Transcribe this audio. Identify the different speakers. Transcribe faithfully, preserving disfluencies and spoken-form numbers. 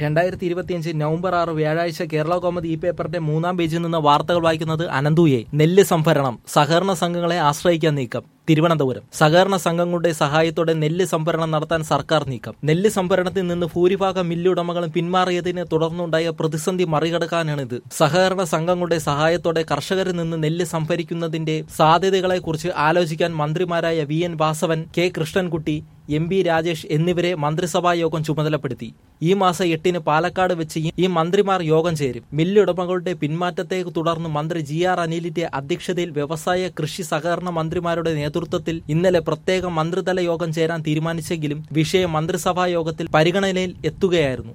Speaker 1: രണ്ടായിരത്തി ഇരുപത്തിയഞ്ച് നവംബർ ആറ് വ്യാഴാഴ്ച കേരള കൗമുദി ഈ പേപ്പറിന്റെ മൂന്നാം പേജിൽ നിന്ന് വാർത്തകൾ വായിക്കുന്നത് അനന്തുയെ. നെല്ല് സംഭരണം സഹകരണ സംഘങ്ങളെ ആശ്രയിക്കാൻ നീക്കം. തിരുവനന്തപുരം. സഹകരണ സംഘങ്ങളുടെ സഹായത്തോടെ നെല്ല് സംഭരണം നടത്താൻ സർക്കാർ നീക്കം. നെല്ല് സംഭരണത്തിൽ നിന്ന് ഭൂരിഭാഗം മില്ലുടമകളും പിന്മാറിയതിനെ തുടർന്നുണ്ടായ പ്രതിസന്ധി മറികടക്കാനാണിത്. സഹകരണ സംഘങ്ങളുടെ സഹായത്തോടെ കർഷകരിൽ നിന്ന് നെല്ല് സംഭരിക്കുന്നതിന്റെ സാധ്യതകളെക്കുറിച്ച് ആലോചിക്കാൻ മന്ത്രിമാരായ V N Vasavan, K Krishnankutty, M B Rajesh എന്നിവരെ മന്ത്രിസഭാ യോഗം ചുമതലപ്പെടുത്തി. ഈ മാസം എട്ടിന് പാലക്കാട് വെച്ച് ഈ മന്ത്രിമാർ യോഗം ചേരും. മില്ലുടമകളുടെ പിന്മാറ്റത്തെ തുടർന്ന് മന്ത്രി ജി ആർ അനിലിന്റെ അധ്യക്ഷതയിൽ വ്യവസായ കൃഷി സഹകരണ മന്ത്രിമാരുടെ നേതൃത്വത്തിൽ ഇന്നലെ പ്രത്യേക മന്ത്രിതല യോഗം ചേരാൻ തീരുമാനിച്ചെങ്കിലും വിഷയം മന്ത്രിസഭാ യോഗത്തിൽ പരിഗണനയിൽ എത്തുകയായിരുന്നു.